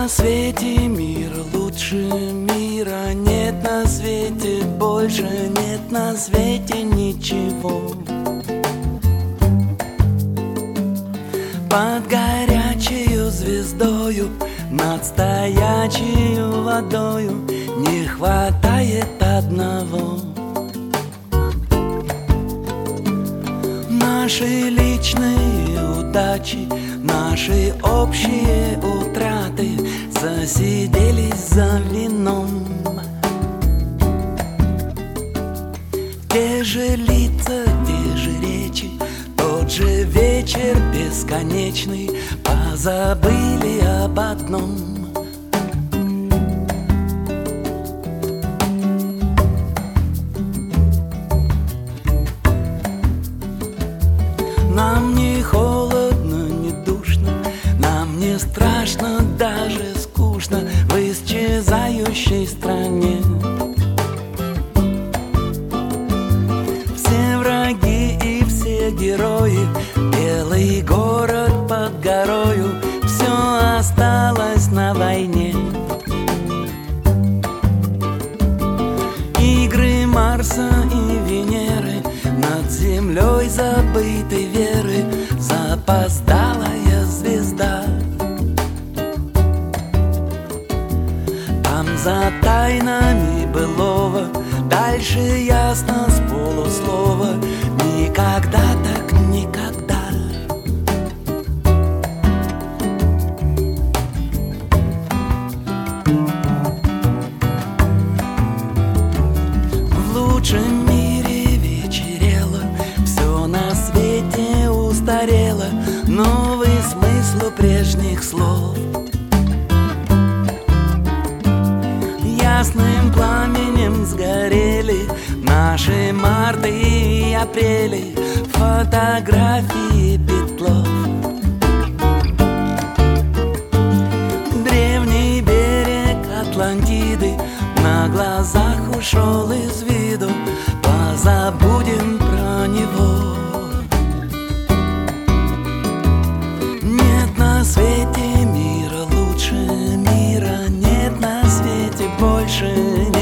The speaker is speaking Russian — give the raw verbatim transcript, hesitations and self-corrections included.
свете мира лучше мира, нет на свете больше, нет на свете ничего. Под горячею звездою, над стоячею водою не хватает одного. Наши личные удачи, наши общие утраты засиделись за вином. Те же лица, те же речи, тот же вечер бесконечный, позабыли об одном. Нам не холодно, не душно, нам не страшно, даже скучно в исчезающей стране. Все враги и все герои, белый город под горою, все осталось на войне. Игры Марса и Венеры, над землей забытой веры, запоздалая звезда. Там за тайнами былого, дальше ясно с полуслова, никогда так никогда. В лучшем мире вечерело, все на свете устарело, новый смысл прежних слов. Ясным пламенем сгорели наши марты и апрели, фотографии Битлов. Древний берег Атлантиды на глазах ушел из виду, позабудем про него. Нет на свете мира лучше мира, нет на свете больше.